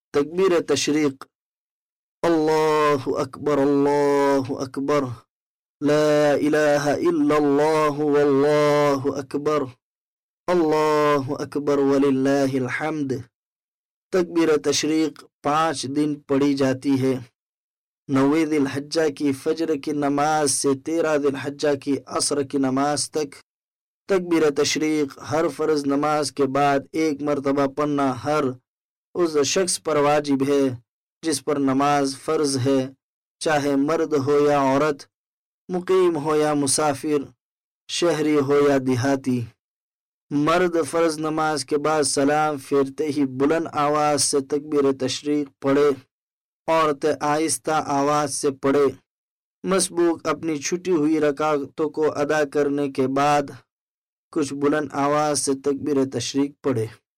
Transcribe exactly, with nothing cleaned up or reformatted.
तकबीर तशरीक, अल्लाहु अकबर अल्लाहु अकबर, ला इलाहा इल्लल्लाहु वल्लाहु अकबर, अल्लाहु अकबर वलिल्लाहिल हम्द। तकबीर तशरीक पाँच दिन पढ़ी जाती है। नौवे दिल हज्जा की फजर की नमाज से तेरह दिल हज्जा की असर की नमाज तक तकबीर तशरीक हर फर्ज नमाज के बाद एक मरतबा पढ़ना हर उस शख्स पर वाजिब है जिस पर नमाज फ़र्ज है, चाहे मर्द हो या औरत, मुकीम हो या मुसाफिर, शहरी हो या देहाती। मर्द फ़र्ज नमाज के बाद सलाम फेरते ही बुलंद आवाज़ से तकबीर तशरीक पढ़े, औरतें आहिस्ता आवाज़ से पढ़े। मसबूक अपनी छुटी हुई रकातों को अदा करने के बाद कुछ बुलंद आवाज़ से तकबीर तशरीक पढ़े।